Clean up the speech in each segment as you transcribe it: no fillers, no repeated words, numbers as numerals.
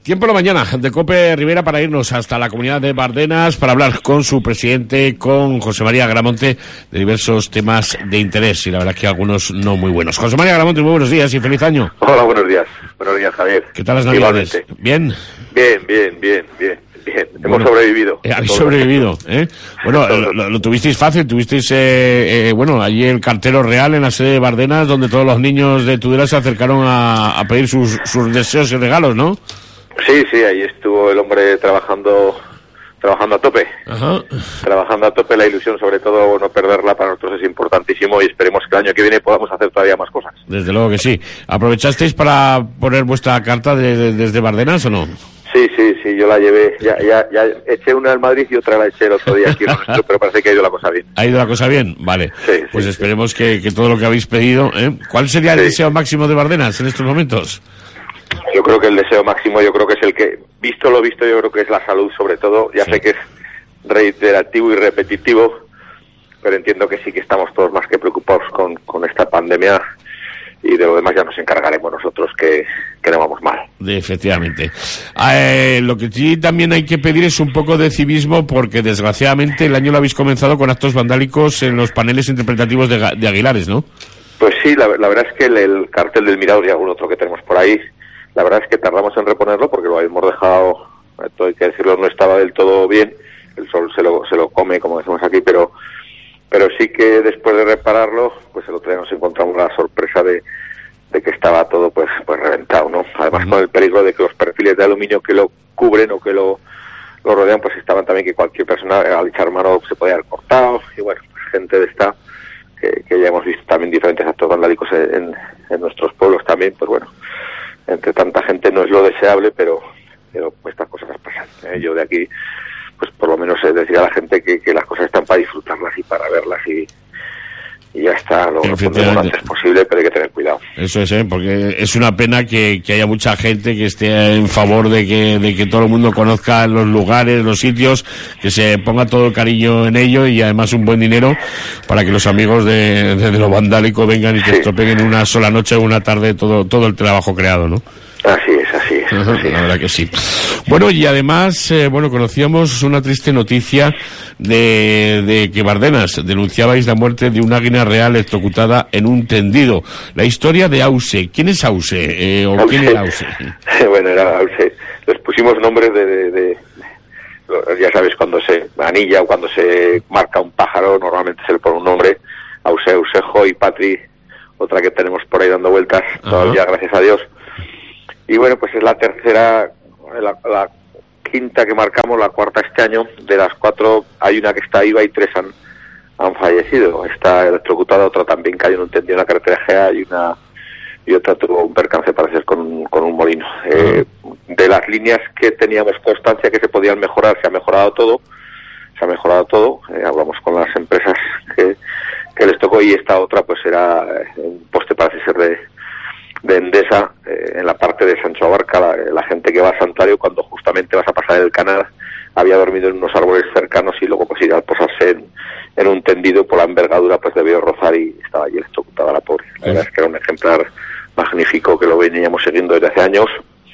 Tiempo en la mañana de COPE Rivera para irnos hasta la comunidad de Bardenas para hablar con su presidente, con José María Agramonte, de diversos temas de interés y la verdad que algunos no muy buenos. José María Agramonte, muy buenos días y feliz año. Hola, buenos días. Buenos días, Javier. ¿Qué tal las Navidades? ¿Bien? Bien. Hemos sobrevivido. Habéis sobrevivido, ¿eh? Bueno, lo tuvisteis fácil, tuvisteis, allí el cartero real en la sede de Bardenas, donde todos los niños de Tudela se acercaron a pedir sus deseos y regalos, ¿no? Sí, ahí estuvo el hombre trabajando a tope. Ajá. Trabajando a tope, la ilusión, sobre todo, no perderla para nosotros es importantísimo y esperemos que el año que viene podamos hacer todavía más cosas. Desde luego que sí. ¿Aprovechasteis para poner vuestra carta desde Bardenas o no? Sí, yo la llevé, ya eché una al Madrid y otra la eché el otro día aquí en nuestro, pero parece que ha ido la cosa bien. ¿Ha ido la cosa bien? Vale. Sí, pues esperemos que todo lo que habéis pedido, ¿eh? ¿Cuál sería el deseo máximo de Bardenas en estos momentos? Yo creo que el deseo máximo, yo creo que es el que, visto lo visto, yo creo que es la salud sobre todo. Ya sé que es reiterativo y repetitivo, pero entiendo que sí que estamos todos más que preocupados con esta pandemia. Y de lo demás ya nos encargaremos nosotros que no vamos mal. Efectivamente. Lo que sí también hay que pedir es un poco de civismo porque desgraciadamente el año lo habéis comenzado con actos vandálicos en los paneles interpretativos de Aguilares, ¿no? Pues sí, la verdad es que el cartel del Mirador y algún otro que tenemos por ahí, la verdad es que tardamos en reponerlo porque lo habíamos dejado, esto hay que decirlo, no estaba del todo bien, el sol se lo come, como decimos aquí, pero sí que después de repararlo, pues el otro día nos encontramos la sorpresa de que estaba todo pues reventado, ¿no? Además con el peligro de que los perfiles de aluminio que lo cubren o que lo rodean, pues estaban también que cualquier persona al echar mano se podía haber cortado, y bueno, pues gente de esta que ya hemos visto también diferentes actos vandálicos en nuestros pueblos también, pues bueno, entre tanta gente no es lo deseable, pero estas cosas pasan, ¿eh? Yo de aquí pues por lo menos decir a la gente que las cosas están para disfrutarlas y para verlas y ya está, lo respondemos lo antes posible, pero hay que tener cuidado. Eso es, porque es una pena que haya mucha gente que esté en favor de que todo el mundo conozca los lugares, los sitios, que se ponga todo el cariño en ello y además un buen dinero para que los amigos de lo vandálico vengan y te estropeen en una sola noche o una tarde todo el trabajo creado, ¿no? Así es. La verdad que sí. Bueno, y además, conocíamos una triste noticia de que Bardenas denunciabais la muerte de una águila real electrocutada en un tendido. La historia de Ause. ¿Quién es Ause? ¿Quién era Ause? Bueno, era Ause. Les pusimos nombres ya sabes, cuando se anilla o cuando se marca un pájaro, normalmente se le pone un nombre. Ause, Ausejo y Patri, otra que tenemos por ahí dando vueltas todavía, gracias a Dios. Y bueno, pues es la tercera, la quinta que marcamos, la cuarta este año. De las 4 hay una que está viva y 3 han fallecido. Está electrocutada, otra también cayó en un tendido en la carretera GA y otra tuvo un percance, parece, con un molino. De las líneas que teníamos constancia que se podían mejorar, se ha mejorado todo. Hablamos con las empresas que les tocó y esta otra pues era un poste, parece ser de Endesa, en la parte de Sancho Abarca, la gente que va al santuario, cuando justamente vas a pasar el canal, había dormido en unos árboles cercanos y luego pues ir al posarse en un tendido por la envergadura, pues debió rozar y estaba allí electrocutada la pobre. La verdad es que era un ejemplar magnífico que lo veníamos siguiendo desde hace años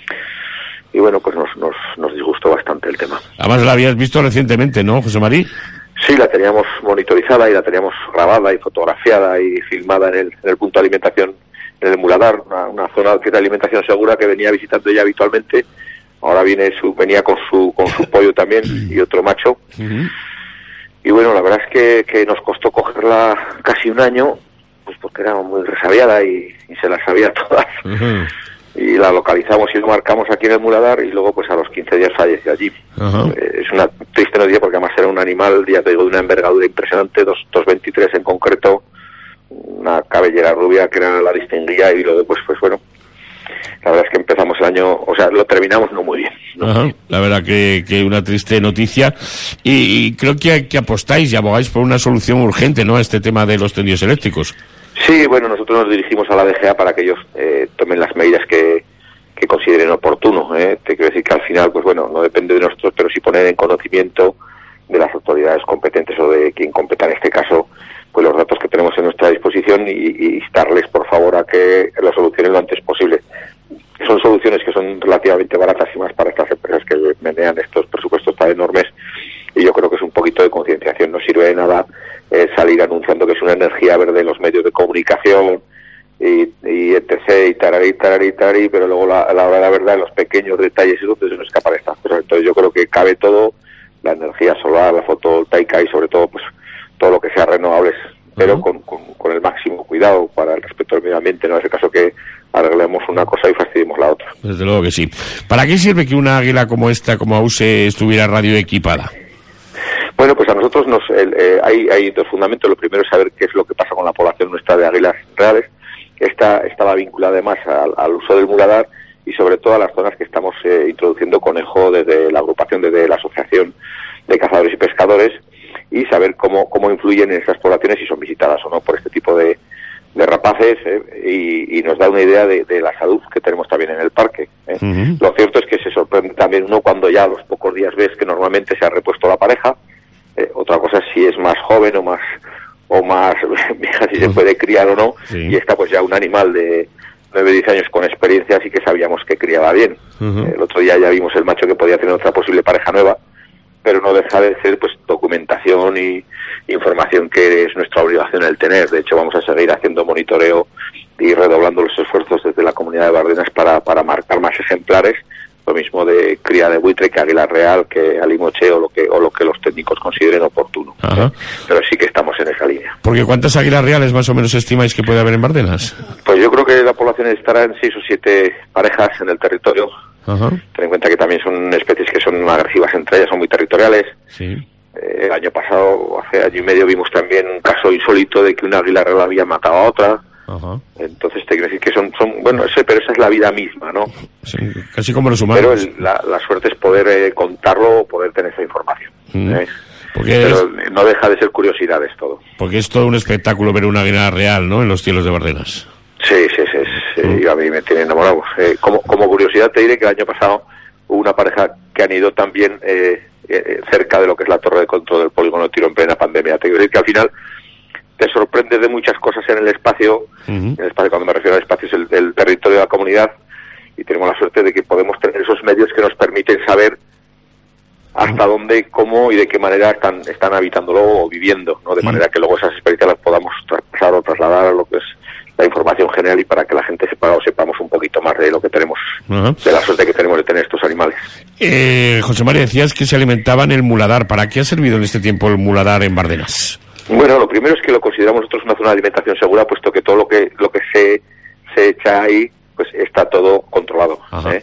y bueno, pues nos disgustó bastante el tema. Además la habías visto recientemente, ¿no, José María? Sí, la teníamos monitorizada y la teníamos grabada y fotografiada y filmada en el punto de alimentación, en el Muladar, una zona de alimentación segura que venía visitando ella habitualmente. Ahora venía con su pollo también y otro macho. Y bueno, la verdad es que nos costó cogerla casi un año, pues porque era muy resabiada y se las sabía todas. Y la localizamos y lo marcamos aquí en el Muladar y luego pues a los 15 días falleció allí. Es una triste noticia porque además era un animal, ya te digo, de una envergadura impresionante, 2,23 en concreto, una cabellera rubia que era la distinguía y luego pues bueno, la verdad es que empezamos el año, o sea, lo terminamos no muy bien. La verdad que una triste noticia y creo que apostáis y abogáis por una solución urgente, ¿no?, a este tema de los tendidos eléctricos. Sí, bueno, nosotros nos dirigimos a la DGA para que ellos tomen las medidas que consideren oportuno. Te quiero decir que al final, pues bueno, no depende de nosotros, pero sí poner en conocimiento de las autoridades competentes o de quien competa en este caso, pues los datos que tenemos en nuestra disposición y instarles, por favor, a que lo solucionen lo antes posible. Son soluciones que son relativamente baratas y más para energía verde en los medios de comunicación y etc. y tararí, pero luego la hora de la verdad en los pequeños detalles y donde se nos escapan estas cosas. Entonces yo creo que cabe todo, la energía solar, la fotovoltaica y sobre todo pues todo lo que sea renovables, pero con el máximo cuidado para el respeto del medio ambiente, no es el caso que arreglemos una cosa y fastidiemos la otra. Desde luego que sí. ¿Para qué sirve que una águila como esta, como AUSE, estuviera radioequipada? Bueno, pues a nosotros hay dos fundamentos. Lo primero es saber qué es lo que pasa con la población nuestra de águilas reales. Esta estaba vinculada además al uso del muladar y sobre todo a las zonas que estamos introduciendo conejo desde la agrupación, desde la Asociación de Cazadores y Pescadores, y saber cómo influyen en esas poblaciones si son visitadas o no por este tipo de rapaces, y nos da una idea de la salud que tenemos también en el parque. Uh-huh. Lo cierto es que se sorprende también uno cuando ya a los pocos días ves que normalmente se ha repuesto la pareja. Otra cosa es si es más joven o más vieja, si se puede criar o no, sí. Y esta pues ya un animal de 9-10 años con experiencia, así que sabíamos que criaba bien. Uh-huh. El otro día ya vimos el macho que podía tener otra posible pareja nueva, pero no deja de ser pues documentación y información que es nuestra obligación el tener. De hecho vamos a seguir haciendo monitoreo y redoblando los esfuerzos desde la Comunidad de Bardenas para marcar más ejemplares, lo mismo de cría de buitre que águila real, que alimoche o lo que los técnicos consideren oportuno. Pero sí que estamos en esa línea. Porque ¿cuántas águilas reales más o menos estimáis que puede haber en Bardenas? Pues yo creo que la población estará en 6 o 7 parejas en el territorio. Ajá. Ten en cuenta que también son especies que son agresivas entre ellas, son muy territoriales. Sí. El año pasado, hace año y medio, vimos también un caso insólito de que una águila real había matado a otra. Ajá. Entonces te quiero decir que son bueno, pero esa es la vida misma, ¿no? Sí, casi como los humanos. Pero la suerte es poder contarlo o poder tener esa información. Pero no deja de ser curiosidades todo. Porque es todo un espectáculo ver una águila real, ¿no? En los cielos de Bardenas. Sí, y a mí me tiene enamorado. Como curiosidad te diré que el año pasado hubo una pareja que han ido también cerca de lo que es la torre de control del polígono de tiro en plena pandemia. Te quiero decir que al final te sorprende de muchas cosas en el espacio. Uh-huh. El espacio, cuando me refiero al espacio, es el territorio de la comunidad, y tenemos la suerte de que podemos tener esos medios que nos permiten saber hasta dónde, cómo y de qué manera están habitándolo o viviendo, ¿no? De manera que luego esas experiencias las podamos traspasar o trasladar a lo que es la información general y para que la gente sepamos un poquito más de lo que tenemos, uh-huh, de la suerte que tenemos de tener estos animales. José María, decías que se alimentaban el muladar. ¿Para qué ha servido en este tiempo el muladar en Bardenas? Bueno, lo primero es que lo consideramos nosotros una zona de alimentación segura, puesto que todo lo que se echa ahí pues está todo controlado.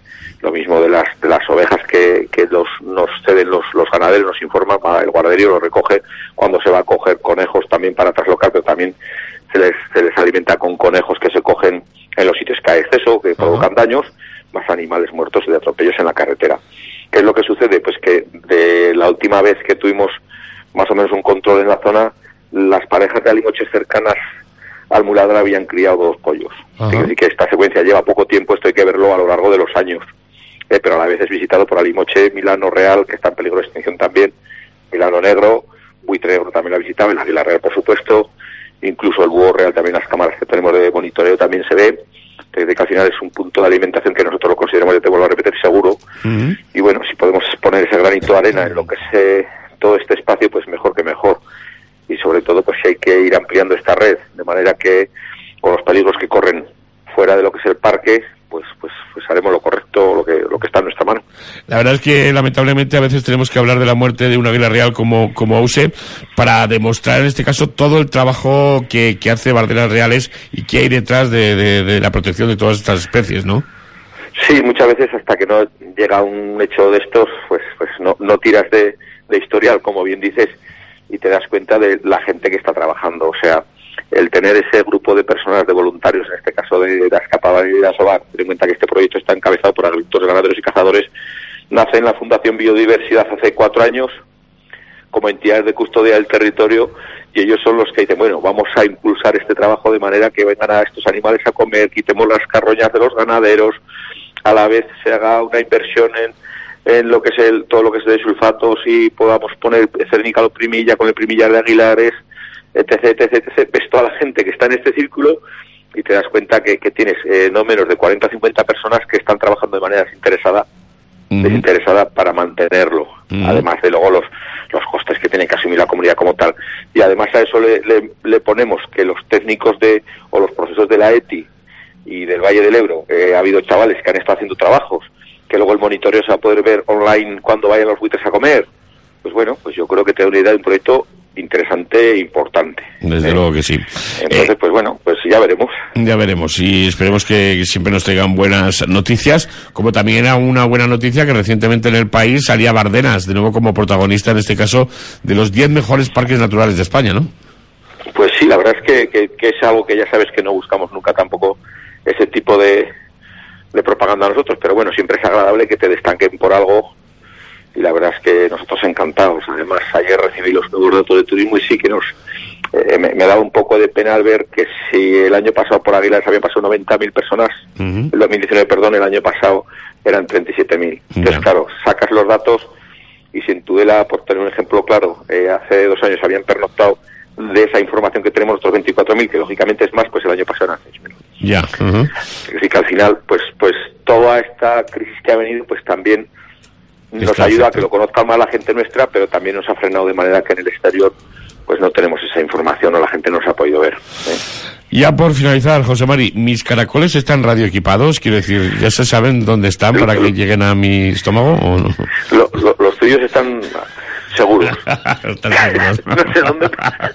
Lo mismo de las ovejas que nos ceden los ganaderos, nos informan, el guarderío lo recoge cuando se va a coger conejos también para traslocar, pero también se les alimenta con conejos que se cogen en los sitios que hay exceso, que provocan daños, más animales muertos de atropellos en la carretera. ¿Qué es lo que sucede? Pues que de la última vez que tuvimos más o menos un control en la zona, las parejas de alimoches cercanas al muladar habían criado 2 pollos. Así que esta secuencia lleva poco tiempo, esto hay que verlo a lo largo de los años. Pero a la vez es visitado por alimoche, milano real, que está en peligro de extinción también, milano negro, buitre negro también lo ha visitado, el águila real por supuesto, incluso el búho real también, las cámaras que tenemos de monitoreo también se ve. De que al final es un punto de alimentación que nosotros lo consideramos, yo te vuelvo a repetir, seguro. Uh-huh. Y bueno, si podemos poner ese granito de arena en lo que es todo este espacio, pues mejor que mejor. Y sobre todo, pues hay que ir ampliando esta red, de manera que con los peligros que corren fuera de lo que es el parque, pues haremos lo correcto, lo que está en nuestra mano. La verdad es que lamentablemente a veces tenemos que hablar de la muerte de una águila real como AUSE para demostrar en este caso todo el trabajo que hace Bardenas Reales y que hay detrás de la protección de todas estas especies, ¿no? Sí, muchas veces hasta que no llega un hecho de estos, pues no tiras de historial, como bien dices, y te das cuenta de la gente que está trabajando. O sea, el tener ese grupo de personas, de voluntarios, en este caso de la escapada de Vida Solar, ten en cuenta que este proyecto está encabezado por agricultores, ganaderos y cazadores, nace en la Fundación Biodiversidad hace 4 años, como entidades de custodia del territorio, y ellos son los que dicen, bueno, vamos a impulsar este trabajo de manera que vengan a estos animales a comer, quitemos las carroñas de los ganaderos, a la vez se haga una inversión en lo que es todo lo que es de sulfatos y podamos poner cernicaloprimilla con el primillar de aguilares, etc. Ves toda la gente que está en este círculo y te das cuenta que tienes no menos de 40 o 50 personas que están trabajando de manera desinteresada para mantenerlo. Además de luego los costes que tiene que asumir la comunidad como tal. Y además a eso le ponemos que los técnicos o los procesos de la ETI y del Valle del Ebro, ha habido chavales que han estado haciendo trabajos, que luego el monitoreo se va a poder ver online cuando vayan los buitres a comer. Pues bueno, pues yo creo que te da una idea de un proyecto interesante e importante. Desde luego que sí. Entonces, pues bueno, pues ya veremos. Ya veremos, y esperemos que siempre nos traigan buenas noticias, como también era una buena noticia que recientemente en El País salía Bardenas, de nuevo como protagonista, en este caso, de los 10 mejores parques naturales de España, ¿no? Pues sí, la verdad es que es algo que ya sabes que no buscamos nunca tampoco ese tipo de propaganda a nosotros, pero bueno, siempre es agradable que te destaquen por algo, y la verdad es que nosotros encantados. Además, ayer recibí los nuevos datos de turismo y sí que me ha dado un poco de pena al ver que si el año pasado por Águilas habían pasado 90.000 personas, el 2019, perdón, el año pasado eran 37.000. Entonces, claro, sacas los datos y si en Tudela, por tener un ejemplo claro, hace 2 años habían pernoctado de esa información que tenemos otros 24.000, que lógicamente es más, pues el año pasado eran 6.000. Ya. Así que al final, pues toda esta crisis que ha venido, pues también nos ayuda a que lo conozca más la gente nuestra, pero también nos ha frenado de manera que en el exterior pues no tenemos esa información o la gente no se ha podido ver. Ya por finalizar, José Mari, ¿mis caracoles están radioequipados? Quiero decir, ¿ya se saben dónde están para que lleguen a mi estómago o no? Los tuyos están seguros. Están seguros. No sé dónde.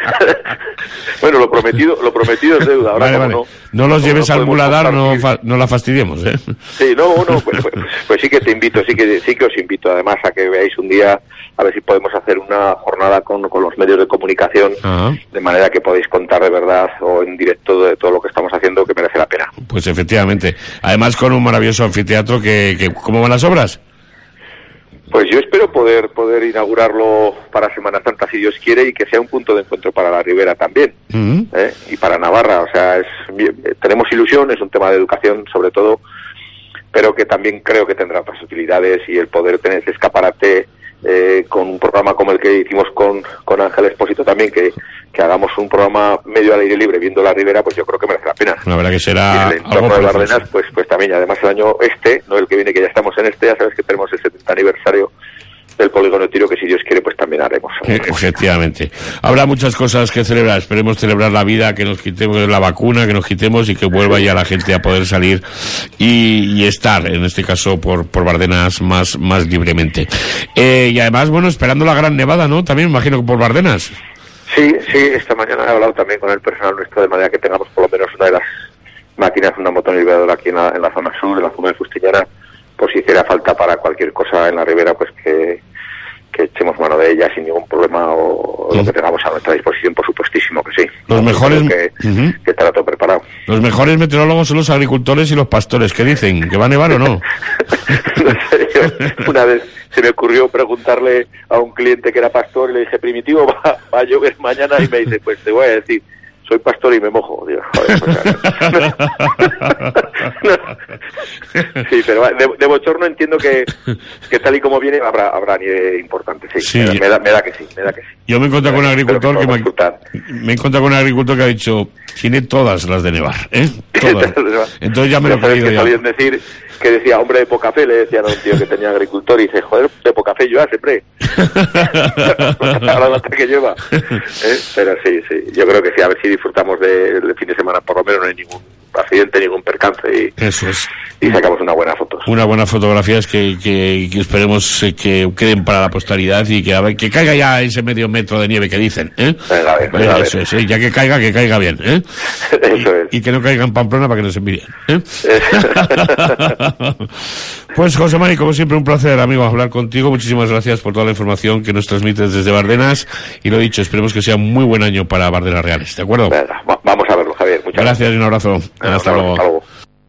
Bueno, lo prometido es deuda. Ahora vale. No los lleves al Muladar, no la fastidiemos, ¿eh? Sí, pues sí que te invito, sí que os invito además a que veáis un día, a ver si podemos hacer una jornada con los medios de comunicación, de manera que podéis contar de verdad o en directo de todo lo que estamos haciendo, que merece la pena. Pues efectivamente. Además con un maravilloso anfiteatro que ¿cómo van las obras? Pues yo espero poder inaugurarlo para Semana Santa, si Dios quiere, y que sea un punto de encuentro para la Ribera también, y para Navarra. O sea, tenemos ilusión, es un tema de educación sobre todo, pero que también creo que tendrá otras utilidades, y el poder tener ese escaparate con un programa como el que hicimos con Ángel Expósito también, que hagamos un programa medio al aire libre viendo la Ribera, pues yo creo que merece la pena. La verdad que será y el entorno de Bardenas, pues también, además el año no el que viene, que ya estamos en ya sabes que tenemos el 70 aniversario del polígono de tiro, que si Dios quiere pues también haremos. Efectivamente. Habrá muchas cosas que celebrar. Esperemos celebrar la vida, que nos quitemos la vacuna, que nos quitemos y que vuelva ya la gente a poder salir y estar, en este caso, por Bardenas más libremente. Y además, bueno, esperando la gran nevada, ¿no? También imagino que por Bardenas. Sí, esta mañana he hablado también con el personal nuestro, de manera que tengamos por lo menos una de las máquinas, una motonivadora aquí en la zona sur, en la zona de Fustiñana, por si hiciera falta para cualquier cosa en la Ribera, pues que echemos mano de ella sin ningún problema, o lo que tengamos a nuestra disposición, por supuestísimo que sí. Los mejores que estará todo preparado. Los mejores meteorólogos son los agricultores y los pastores. ¿Qué dicen? ¿Que va a nevar o no? No sé, una vez se me ocurrió preguntarle a un cliente que era pastor y le dije: Primitivo, va a llover mañana, y me dice: pues te voy a decir, soy pastor y me mojo. Digo, joder, pues, sí, pero de bochorno entiendo que tal y como viene habrá nieve importante, sí. Me da que sí. Yo me he encontrado con un agricultor que ha dicho: tiene todas las de nevar, ¿eh? Todas. Entonces ya me lo he creído. Que sabían decir que decía hombre de poca fe, le decían a un tío que tenía agricultor, y dice: joder, de poca fe yo siempre. La nota que lleva. Pero sí, yo creo que sí, a ver si disfrutamos del fin de semana, por lo menos no hay ningún accidente, ningún percance, eso es. Y sacamos una buena foto. Una buena fotografía es que esperemos que queden para la posteridad, y que a ver, que caiga ya ese medio metro de nieve que dicen, Venga, a ver. Eso es, ya que caiga bien, Eso es. Y que no caiga en Pamplona para que nos envíen, Pues José Mari, como siempre, un placer, amigo, hablar contigo. Muchísimas gracias por toda la información que nos transmites desde Bardenas, y lo dicho, esperemos que sea un muy buen año para Bardenas Reales, ¿de acuerdo? Venga, vamos a verlo, Javier. Muchas gracias y un abrazo. Hasta luego.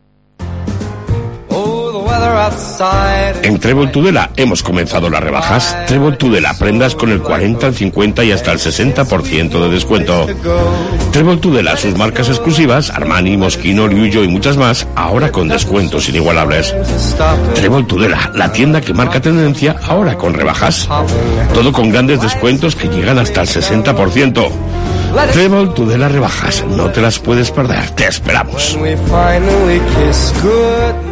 En Trébol Tudela hemos comenzado las rebajas. Trébol Tudela, prendas con el 40, el 50 y hasta el 60% de descuento. Trébol Tudela, sus marcas exclusivas, Armani, Moschino, Liuyo y muchas más, ahora con descuentos inigualables. Trébol Tudela, la tienda que marca tendencia, ahora con rebajas. Todo con grandes descuentos que llegan hasta el 60%. Trébol Tudela rebajas, no te las puedes perder, te esperamos.